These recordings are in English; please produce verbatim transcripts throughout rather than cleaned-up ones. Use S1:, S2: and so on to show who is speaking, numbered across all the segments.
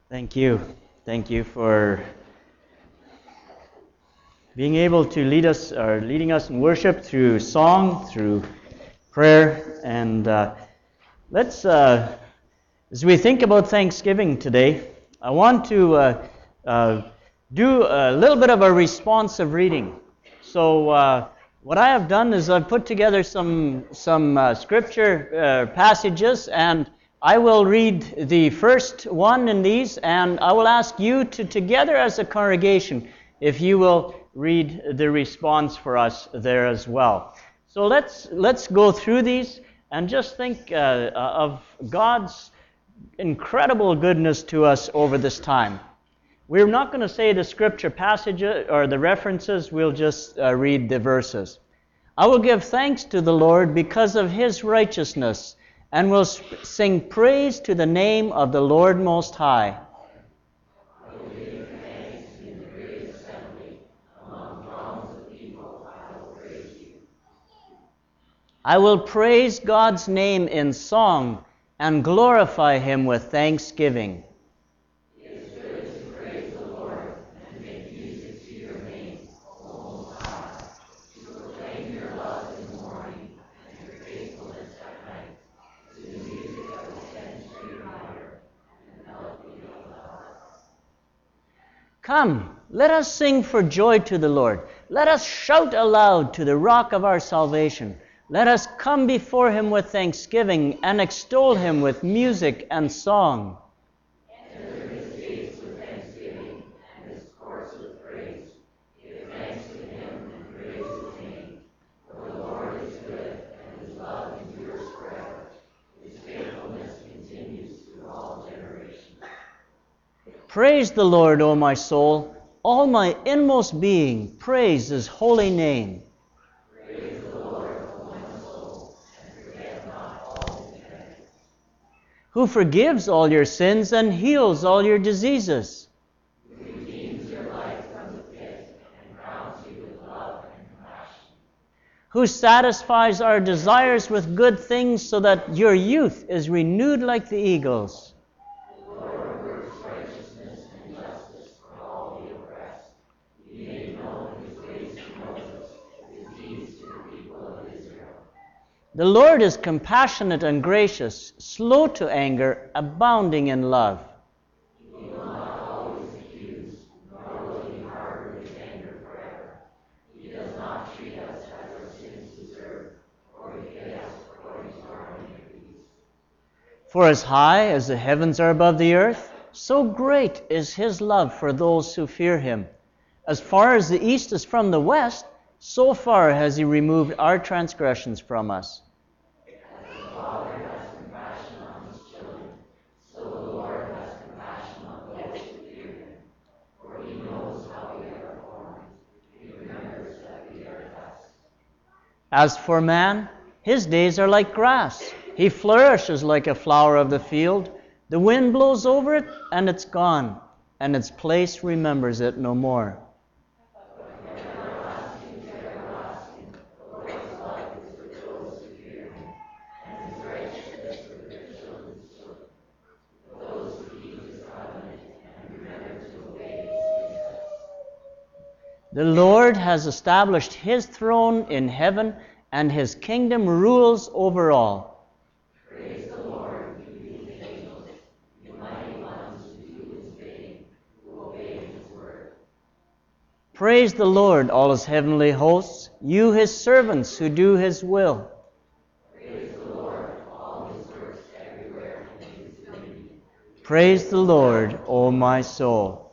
S1: Thank you. Thank you for being able to lead us, or leading us in worship through song, through prayer. And uh, let's, uh, as we think about Thanksgiving today, I want to uh, uh, do a little bit of a responsive reading. So uh, what I have done is I've put together some, some uh, scripture uh, passages, and I will read the first one in these, and I will ask you to, together as a congregation, if you will read the response for us there as well. So let's let's go through these and just think uh, of God's incredible goodness to us over this time. We're not going to say the scripture passages or the references, we'll just uh, read the verses. I will give thanks to the Lord because of His righteousness, and will sing praise to the name of the Lord Most High.
S2: I will give thanks in the great assembly. Among throngs of people I will praise you.
S1: I will praise God's name in song and glorify Him with thanksgiving.
S2: It is good to praise the Lord and make music to your name, O Most High, to proclaim your love in the morning and your faithfulness at night. To the music of the ten-string lyre and the melody of the harp.
S1: Come, let us sing for joy to the Lord. Let us shout aloud to the rock of our salvation. Let us come before Him with thanksgiving and extol Him with music and song.
S2: Enter His gates with thanksgiving and His courts with praise. Give thanks to Him and praise His name. For the Lord is good, and His love endures forever. His faithfulness continues through all generations.
S1: Praise the Lord, O my soul. All my inmost being, praise His holy name.
S2: Praise the Lord, O my soul, and forget not all His benefits.
S1: Who forgives all your sins and heals all your diseases.
S2: Who redeems your life from the pit and crowns you with love and compassion.
S1: Who satisfies our desires with good things so that your youth is renewed like the eagles.
S2: The Lord works righteousness and justice for all the oppressed. He made known His ways to Moses, His deeds to the people of Israel.
S1: The Lord is compassionate and gracious, slow to anger, abounding in love.
S2: He will not always accuse, nor will He harbor His anger forever. He does not treat us as our sins deserve, or repay us according to our iniquities.
S1: For as high as the heavens are above the earth, so great is His love for those who fear Him. As far as the east is from the west, so far has He removed our transgressions from us.
S2: As the Father has compassion on His children, so the Lord has compassion on those who fear Him. For He knows how we are formed. He remembers that we are dust.
S1: As for man, his days are like grass. He flourishes like a flower of the field. The wind blows over it, and it's gone, and its place remembers it no more.
S2: Everlasting to everlasting, the Lord's love is with those who fear Him, and His righteousness with their children's children, with those who keep His covenant and remember to obey His precepts.
S1: The Lord has established His throne in heaven, and His kingdom rules over all.
S2: Praise the Lord, you His angels, you mighty ones who do His bidding, who obey His word.
S1: Praise the Lord, all His heavenly hosts, you His servants who do His will.
S2: Praise the Lord, all His works everywhere in His dominion.
S1: Praise the Lord, O my soul.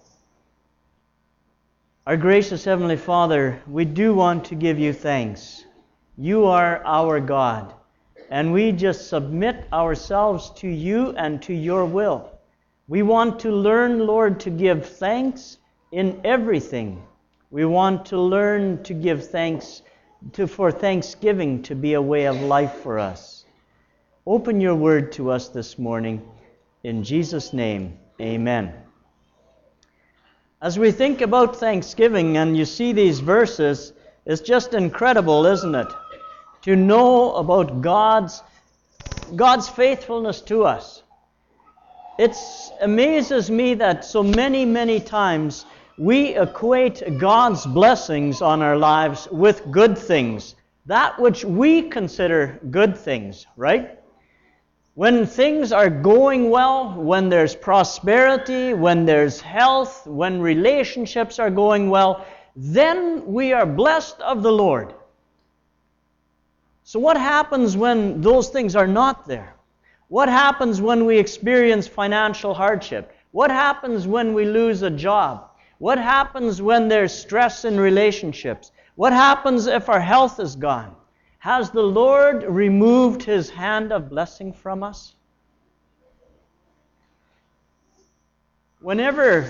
S1: Our gracious Heavenly Father, we do want to give you thanks. You are our God, and we just submit ourselves to you and to your will. We want to learn, Lord, to give thanks in everything. We want to learn to give thanks to, for thanksgiving to be a way of life for us. Open your word to us this morning. In Jesus' name, amen. As we think about Thanksgiving and you see these verses, it's just incredible, isn't it? To know about God's, God's faithfulness to us. it amazes me that so many, many times we equate God's blessings on our lives with good things, that which we consider good things, right? When things are going well, when there's prosperity, when there's health, when relationships are going well, then we are blessed of the Lord. So what happens when those things are not there? What happens when we experience financial hardship? What happens when we lose a job? What happens when there's stress in relationships? What happens if our health is gone? Has the Lord removed His hand of blessing from us? Whenever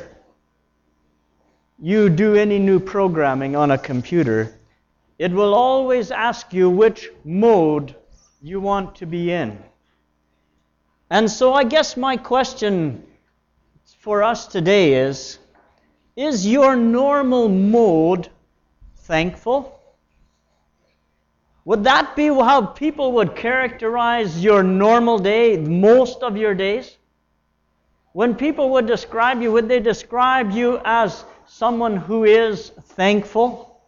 S1: you do any new programming on a computer, it will always ask you which mode you want to be in. And so I guess my question for us today is, is your normal mode thankful? Would that be how people would characterize your normal day, most of your days? When people would describe you, would they describe you as someone who is thankful?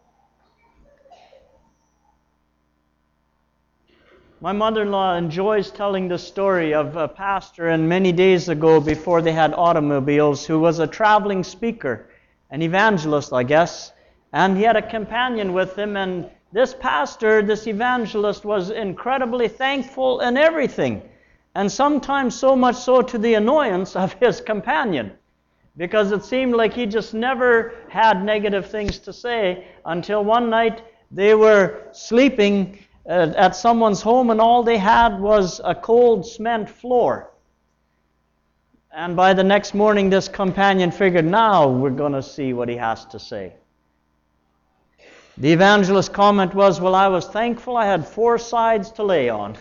S1: My mother-in-law enjoys telling the story of a pastor, and many days ago, before they had automobiles, who was a traveling speaker, an evangelist, I guess, and he had a companion with him, and this pastor, this evangelist, was incredibly thankful in everything, and sometimes so much so to the annoyance of his companion, because it seemed like he just never had negative things to say until one night they were sleeping uh, at someone's home and all they had was a cold cement floor. And by the next morning, this companion figured, now we're going to see what he has to say. The evangelist's comment was, well, I was thankful I had four sides to lay on.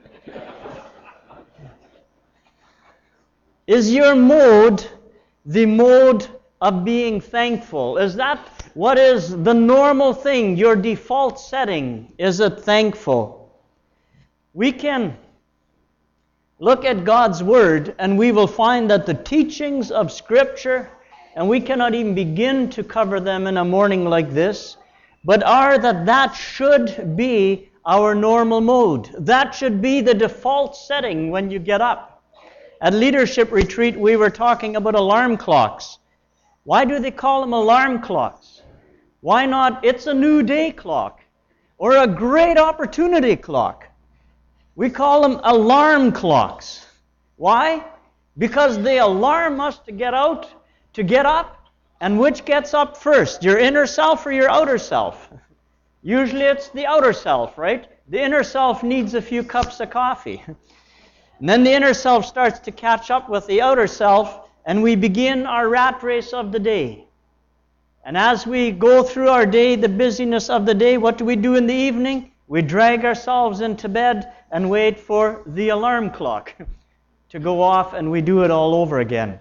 S1: Is your mode the mode of being thankful? Is that what is the normal thing, your default setting? Is it thankful? We can look at God's Word and we will find that the teachings of Scripture, and we cannot even begin to cover them in a morning like this, but are that that should be our normal mode. That should be the default setting when you get up. At leadership retreat, we were talking about alarm clocks. Why do they call them alarm clocks? Why not, it's a new day clock or a great opportunity clock? We call them alarm clocks. Why? Because they alarm us to get out, to get up. And which gets up first, your inner self or your outer self? Usually it's the outer self, right? The inner self needs a few cups of coffee. And then the inner self starts to catch up with the outer self, and we begin our rat race of the day. And as we go through our day, the busyness of the day, what do we do in the evening? We drag ourselves into bed and wait for the alarm clock to go off, and we do it all over again.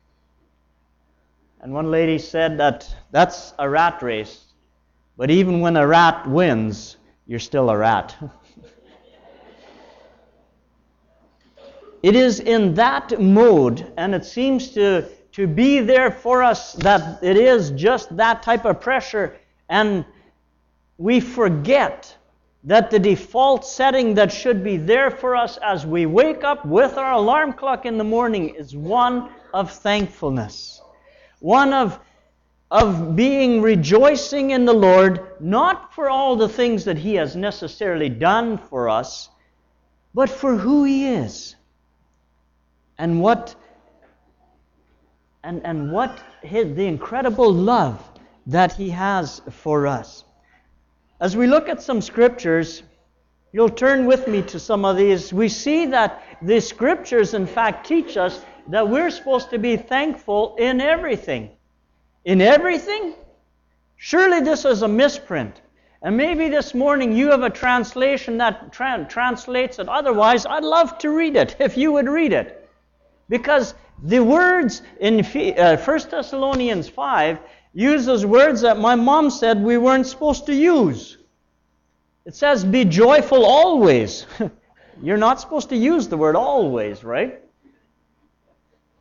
S1: And one lady said that that's a rat race, but even when a rat wins, you're still a rat. It is in that mode, and it seems to, to be there for us, that it is just that type of pressure, and we forget that the default setting that should be there for us as we wake up with our alarm clock in the morning is one of thankfulness. One of, of being rejoicing in the Lord, not for all the things that He has necessarily done for us, but for who He is. And what and, and what his, the incredible love that He has for us. As we look at some scriptures, you'll turn with me to some of these. We see that the scriptures, in fact, teach us that we're supposed to be thankful in everything. In everything? Surely this is a misprint. And maybe this morning you have a translation that tra- translates it. Otherwise, I'd love to read it, if you would read it. Because the words in uh, First Thessalonians five uses words that my mom said we weren't supposed to use. It says, be joyful always. You're not supposed to use the word always, right?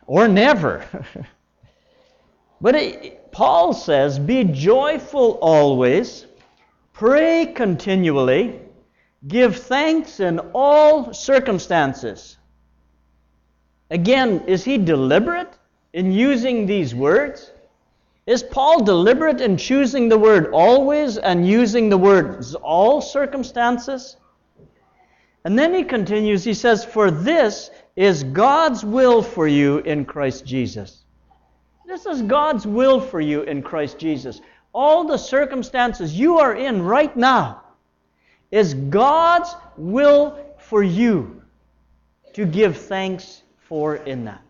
S1: or never. But it, Paul says, be joyful always, pray continually, give thanks in all circumstances. Again, is he deliberate in using these words? Is Paul deliberate in choosing the word always and using the words all circumstances? And then he continues, he says, for this is God's will for you in Christ Jesus. This is God's will for you in Christ Jesus. All the circumstances you are in right now is God's will for you to give thanks for in that.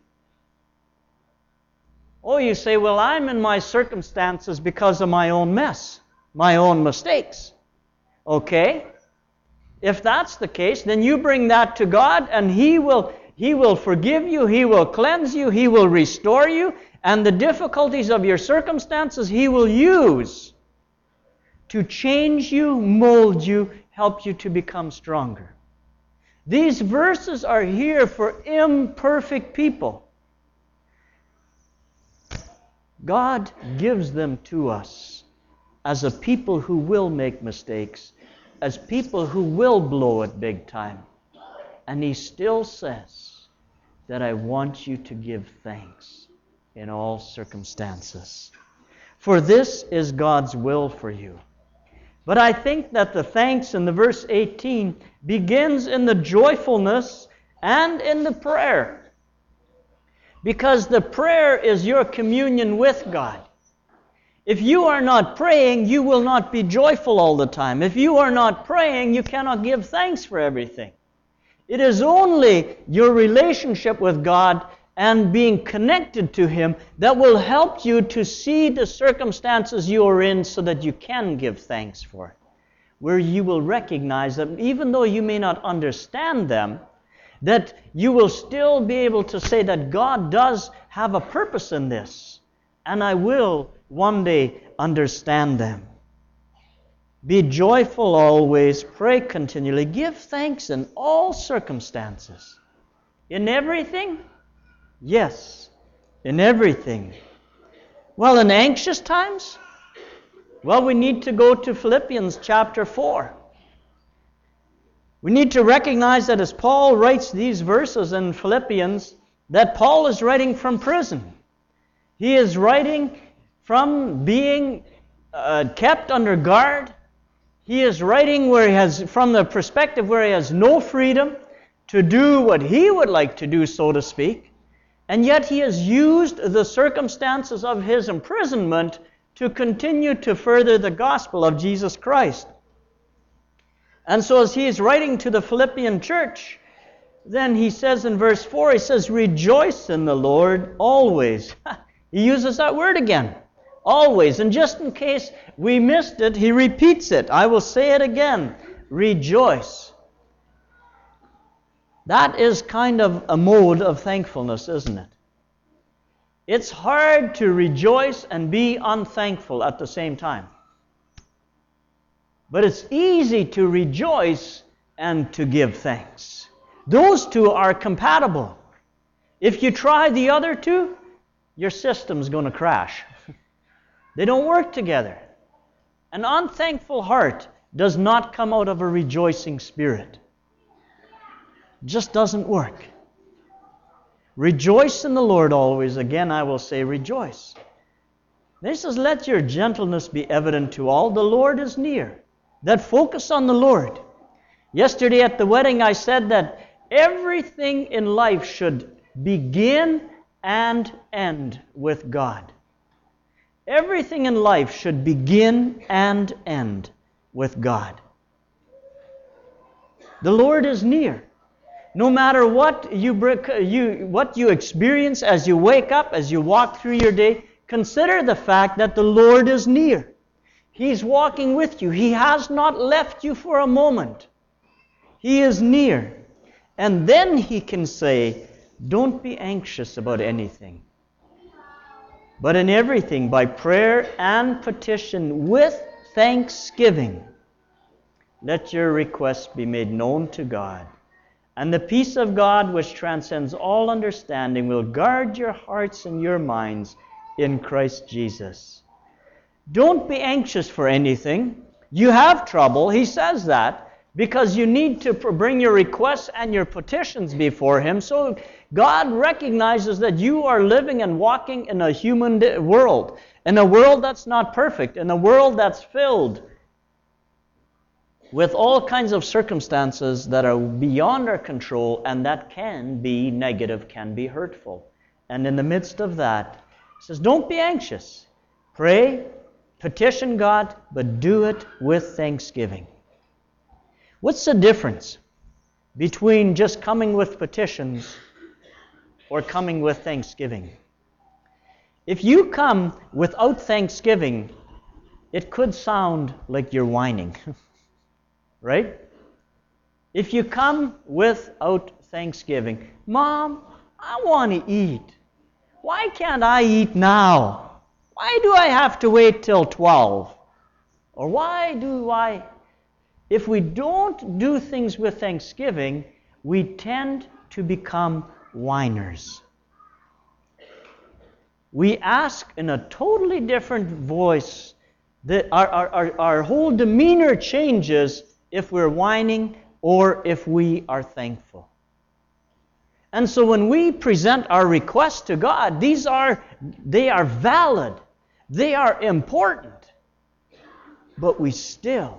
S1: Oh, you say, well, I'm in my circumstances because of my own mess, my own mistakes. Okay? If that's the case, then you bring that to God and He will, He will forgive you, He will cleanse you, He will restore you, and the difficulties of your circumstances He will use to change you, mold you, help you to become stronger. These verses are here for imperfect people. God gives them to us as a people who will make mistakes, as people who will blow it big time. And He still says that I want you to give thanks in all circumstances. For this is God's will for you. But I think that the thanks in the verse eighteen begins in the joyfulness and in the prayer. Because the prayer is your communion with God. If you are not praying, you will not be joyful all the time. If you are not praying, you cannot give thanks for everything. It is only your relationship with God and being connected to Him that will help you to see the circumstances you are in so that you can give thanks for it. Where you will recognize that even though you may not understand them, that you will still be able to say that God does have a purpose in this, and I will one day understand them. Be joyful always, pray continually, give thanks in all circumstances. In everything? Yes, in everything. Well, in anxious times? Well, we need to go to Philippians chapter four. We need to recognize that as Paul writes these verses in Philippians, that Paul is writing from prison. He is writing from being uh, kept under guard. He is writing where he has, from the perspective where he has no freedom to do what he would like to do, so to speak. And yet he has used the circumstances of his imprisonment to continue to further the gospel of Jesus Christ. And so as he is writing to the Philippian church, then he says in verse four, he says, rejoice in the Lord always. He uses that word again, always. And just in case we missed it, he repeats it. I will say it again, rejoice. That is kind of a mode of thankfulness, isn't it? It's hard to rejoice and be unthankful at the same time. But it's easy to rejoice and to give thanks. Those two are compatible. If you try the other two, your system's going to crash. They don't work together. An unthankful heart does not come out of a rejoicing spirit. It just doesn't work. Rejoice in the Lord always. Again, I will say rejoice. This says, let your gentleness be evident to all. The Lord is near. That focus on the Lord. Yesterday at the wedding I said that everything in life should begin and end with God. Everything in life should begin and end with God. The Lord is near. No matter what you, you, what you experience as you wake up, as you walk through your day, consider the fact that the Lord is near. He's walking with you. He has not left you for a moment. He is near. And then He can say, don't be anxious about anything. But in everything, by prayer and petition with thanksgiving, let your requests be made known to God. And the peace of God, which transcends all understanding, will guard your hearts and your minds in Christ Jesus. Don't be anxious for anything. You have trouble, he says that, because you need to bring your requests and your petitions before him. So God recognizes that you are living and walking in a human world, in a world that's not perfect, in a world that's filled with all kinds of circumstances that are beyond our control and that can be negative, can be hurtful. And in the midst of that, he says, don't be anxious. Pray, petition God, but do it with thanksgiving. What's the difference between just coming with petitions or coming with thanksgiving? If you come without thanksgiving, it could sound like you're whining, right? If you come without thanksgiving, Mom, I want to eat. Why can't I eat now? Why do I have to wait till twelve? Or why do I... If we don't do things with thanksgiving, we tend to become whiners. We ask in a totally different voice. That our, our, our, our whole demeanor changes if we're whining or if we are thankful. And so when we present our requests to God, these are, they are valid. They are important. But we still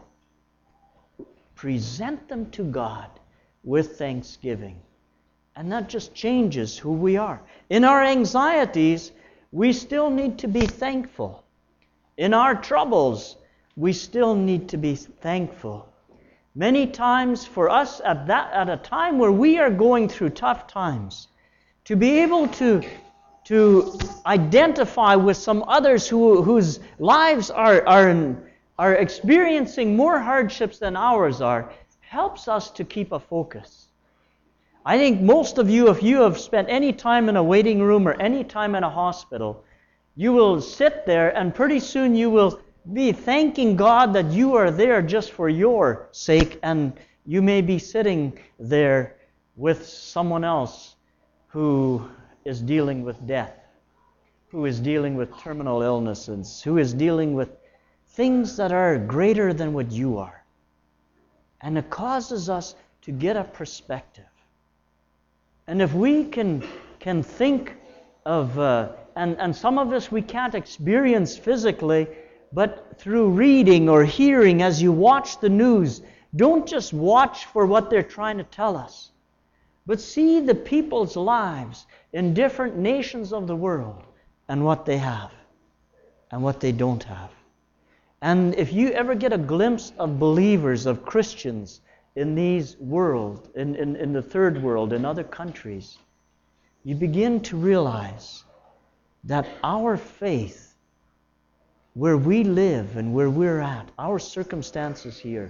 S1: present them to God with thanksgiving. And that just changes who we are. In our anxieties, we still need to be thankful. In our troubles, we still need to be thankful. Many times for us at that at a time where we are going through tough times, to be able to, to identify with some others who, whose lives are, are, in, are experiencing more hardships than ours are, helps us to keep a focus. I think most of you, if you have spent any time in a waiting room or any time in a hospital, you will sit there and pretty soon you will be thanking God that you are there just for your sake, and you may be sitting there with someone else who is dealing with death, who is dealing with terminal illnesses, who is dealing with things that are greater than what you are. And it causes us to get a perspective. And if we can, can think of, uh, and, and some of this we can't experience physically, but through reading or hearing as you watch the news, don't just watch for what they're trying to tell us, but see the people's lives in different nations of the world and what they have and what they don't have. And if you ever get a glimpse of believers, of Christians in these world, in, in, in the third world, in other countries, you begin to realize that our faith, where we live and where we're at, our circumstances here,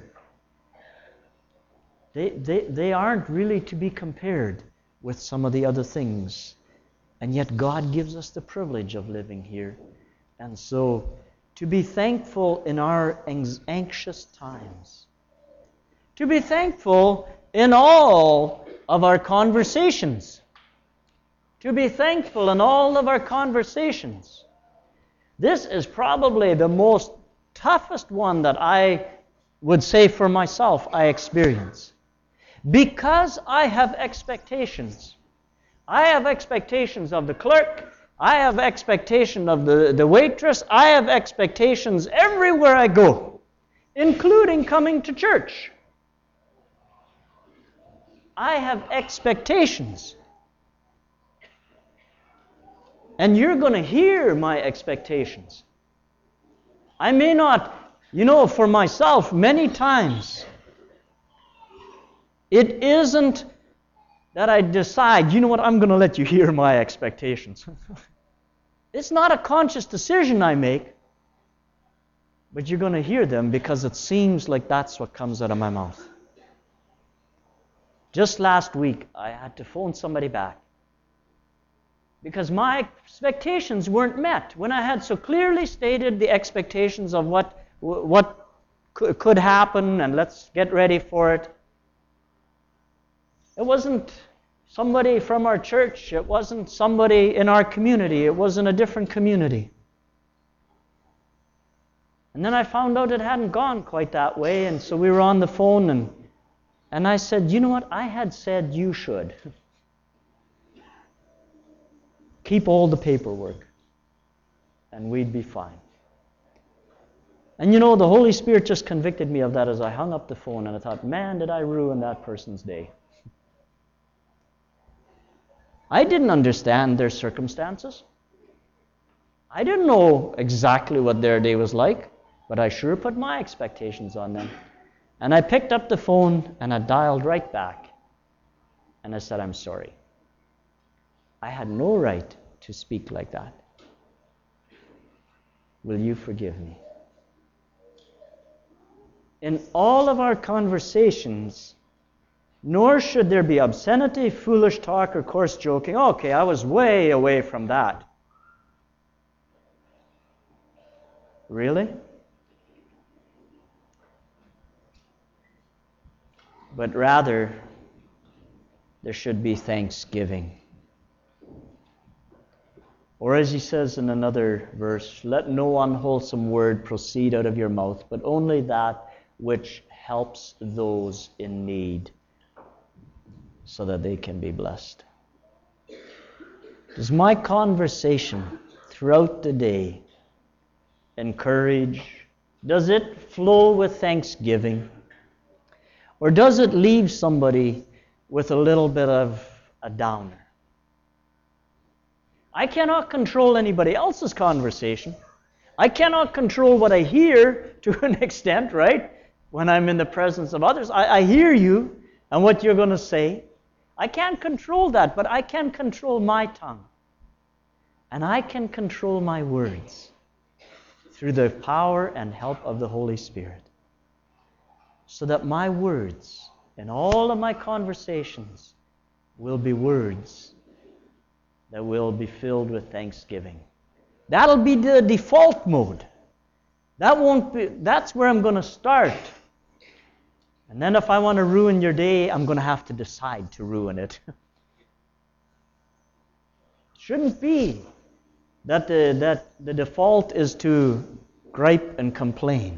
S1: they, they, they aren't really to be compared with some of the other things. And yet God gives us the privilege of living here. And so, to be thankful in our anxious times. To be thankful in all of our conversations. To be thankful in all of our conversations. This is probably the most toughest one that I would say for myself I experience. Because I have expectations. I have expectations of the clerk. I have expectation of the, the waitress. I have expectations everywhere I go, including coming to church. I have expectations. And you're going to hear my expectations. I may not, you know, for myself, many times, it isn't that I decide, you know what, I'm going to let you hear my expectations. It's not a conscious decision I make, but you're going to hear them because it seems like that's what comes out of my mouth. Just last week, I had to phone somebody back because my expectations weren't met. When I had so clearly stated the expectations of what, what could happen and let's get ready for it, It wasn't somebody from our church. It wasn't somebody in our community. It was in a different community. And then I found out it hadn't gone quite that way, and so we were on the phone, and, and I said, you know what? I had said you should. Keep all the paperwork, and we'd be fine. And you know, the Holy Spirit just convicted me of that as I hung up the phone, and I thought, man, did I ruin that person's day. I didn't understand their circumstances. I didn't know exactly what their day was like, but I sure put my expectations on them. And I picked up the phone, and I dialed right back, and I said, I'm sorry. I had no right to speak like that. Will you forgive me? In all of our conversations, nor should there be obscenity, foolish talk, or coarse joking. Okay, I was way away from that. Really? But rather, there should be thanksgiving. Or as he says in another verse, let no unwholesome word proceed out of your mouth, but only that which helps those in need, so that they can be blessed. Does my conversation throughout the day encourage? Does it flow with thanksgiving? Or does it leave somebody with a little bit of a downer? I cannot control anybody else's conversation. I cannot control what I hear to an extent, right? When I'm in the presence of others, I, I hear you and what you're going to say. I can't control that, but I can control my tongue. And I can control my words through the power and help of the Holy Spirit. So that my words and all of my conversations will be words that will be filled with thanksgiving. That'll be the default mode. That won't be, that's where I'm going to start. And then if I want to ruin your day, I'm going to have to decide to ruin it. It shouldn't be that the, that the default is to gripe and complain.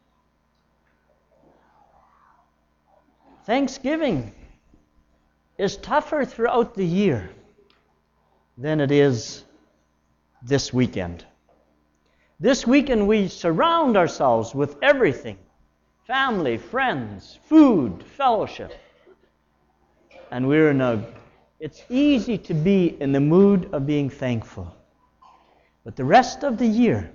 S1: Thanksgiving is tougher throughout the year than it is this weekend. This weekend we surround ourselves with everything. Family, friends, food, fellowship. And we're in a, it's easy to be in the mood of being thankful. But the rest of the year,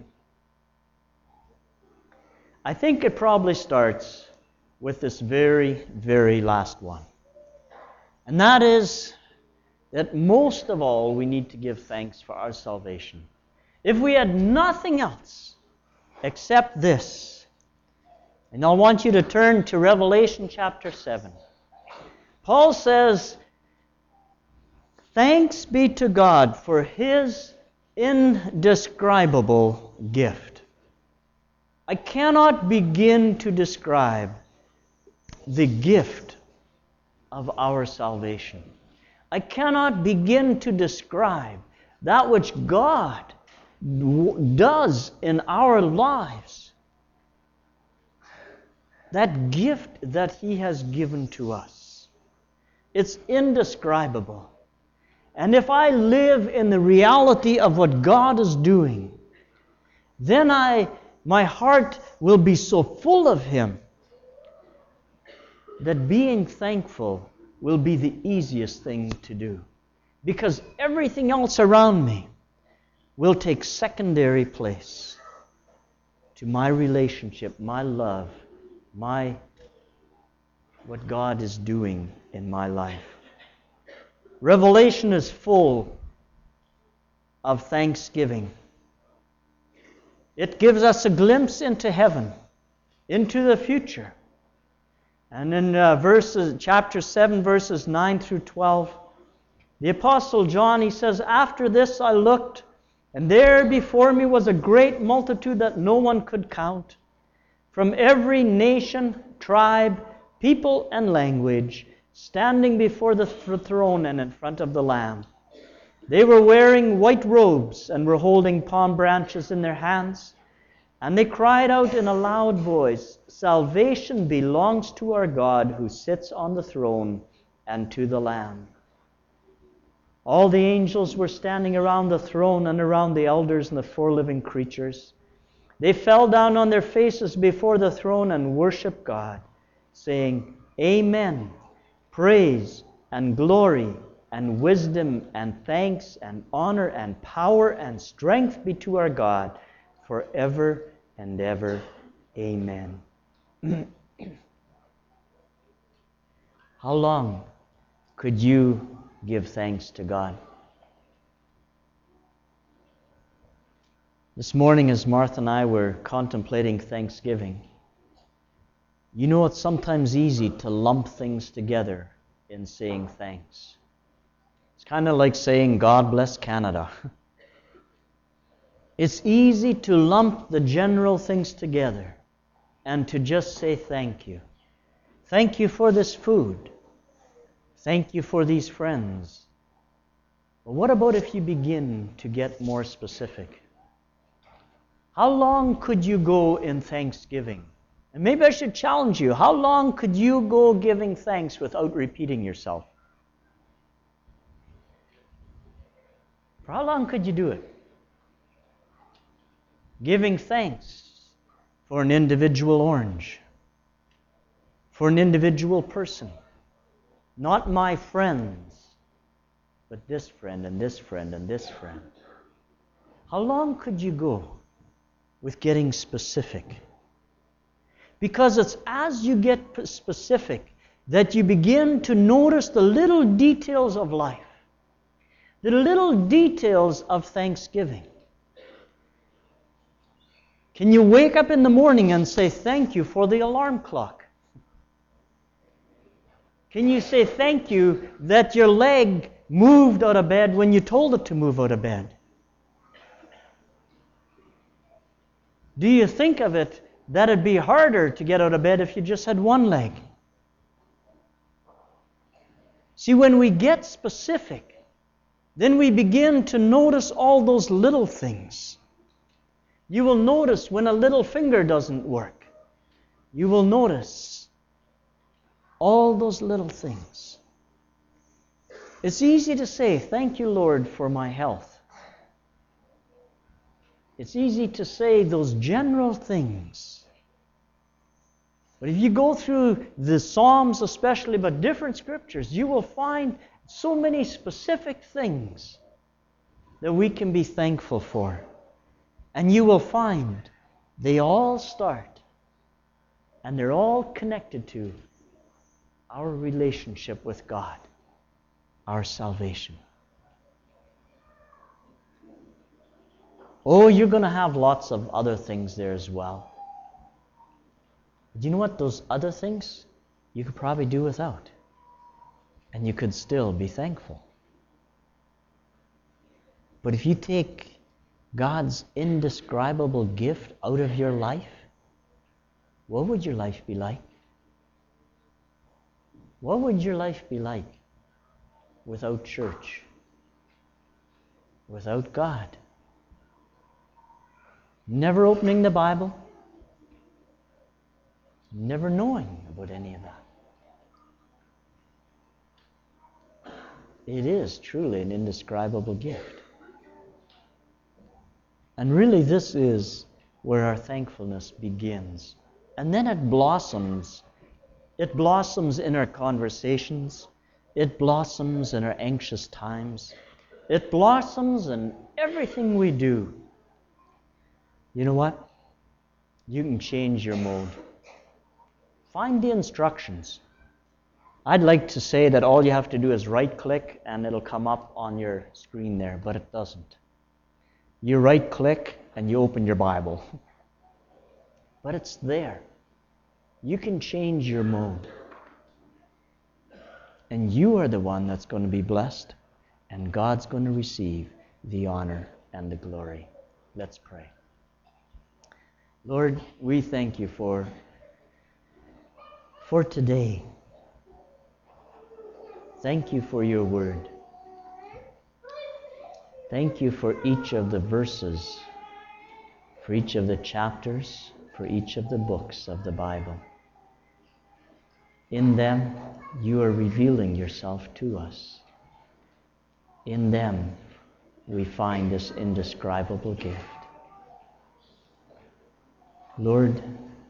S1: I think it probably starts with this very, very last one. And that is that most of all, we need to give thanks for our salvation. If we had nothing else except this, and I want you to turn to Revelation chapter seven. Paul says, thanks be to God for His indescribable gift. I cannot begin to describe the gift of our salvation. I cannot begin to describe that which God does in our lives. That gift that He has given to us. It's indescribable. And if I live in the reality of what God is doing, then I, my heart will be so full of Him that being thankful will be the easiest thing to do. Because everything else around me will take secondary place to my relationship, my love, my what God is doing in my life. Revelation is full of thanksgiving. It gives us a glimpse into heaven, into the future. And in uh, verses, chapter seven, verses nine through twelve, the Apostle John, he says, after this I looked, and there before me was a great multitude that no one could count, from every nation, tribe, people, and language, standing before the th- throne and in front of the Lamb. They were wearing white robes and were holding palm branches in their hands. And they cried out in a loud voice, "Salvation belongs to our God who sits on the throne and to the Lamb." All the angels were standing around the throne and around the elders and the four living creatures. They fell down on their faces before the throne and worshiped God, saying, "Amen. Praise and glory and wisdom and thanks and honor and power and strength be to our God forever and ever. Amen." How long could you give thanks to God? This morning, as Martha and I were contemplating Thanksgiving, you know it's sometimes easy to lump things together in saying thanks. It's kind of like saying, "God bless Canada." It's easy to lump the general things together and to just say thank you. Thank you for this food. Thank you for these friends. But what about if you begin to get more specific? How long could you go in thanksgiving? And maybe I should challenge you. How long could you go giving thanks without repeating yourself? For how long could you do it? Giving thanks for an individual orange, for an individual person. Not my friends, but this friend and this friend and this friend. How long could you go with getting specific? Because it's as you get specific that you begin to notice the little details of life, the little details of thanksgiving. Can you wake up in the morning and say thank you for the alarm clock? Can you say thank you that your leg moved out of bed when you told it to move out of bed? Do you think of it that it'd be harder to get out of bed if you just had one leg? See, when we get specific, then we begin to notice all those little things. You will notice when a little finger doesn't work. You will notice all those little things. It's easy to say, "Thank you, Lord, for my health." It's easy to say those general things. But if you go through the Psalms especially, but different scriptures, you will find so many specific things that we can be thankful for. And you will find they all start and they're all connected to our relationship with God, our salvation. Oh, you're going to have lots of other things there as well. But you know what? Those other things you could probably do without. And you could still be thankful. But if you take God's indescribable gift out of your life, what would your life be like? What would your life be like without church? Without God? Never opening the Bible? Never knowing about any of that? It is truly an indescribable gift. And really this is where our thankfulness begins. And then it blossoms. It blossoms in our conversations. It blossoms in our anxious times. It blossoms in everything we do. You know what? You can change your mode. Find the instructions. I'd like to say that all you have to do is right-click and it'll come up on your screen there, but it doesn't. You right-click and you open your Bible. But it's there. You can change your mode. And you are the one that's going to be blessed, and God's going to receive the honor and the glory. Let's pray. Lord, we thank you for, for today. Thank you for your word. Thank you for each of the verses, for each of the chapters, for each of the books of the Bible. In them, you are revealing yourself to us. In them, we find this indescribable gift. Lord,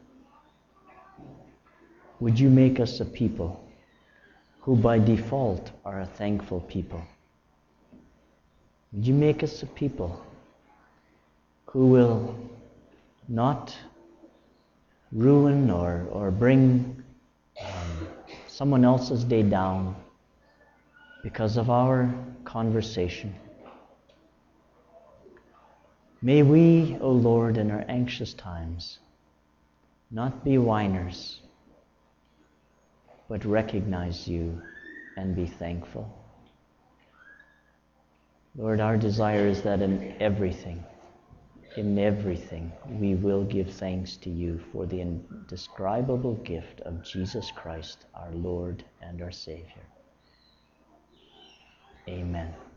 S1: would you make us a people who by default are a thankful people? Would you make us a people who will not ruin or, or bring um, someone else's day down because of our conversation? May we, O Lord, in our anxious times, not be whiners, but recognize you and be thankful. Lord, our desire is that in everything, in everything, we will give thanks to you for the indescribable gift of Jesus Christ, our Lord and our Savior. Amen.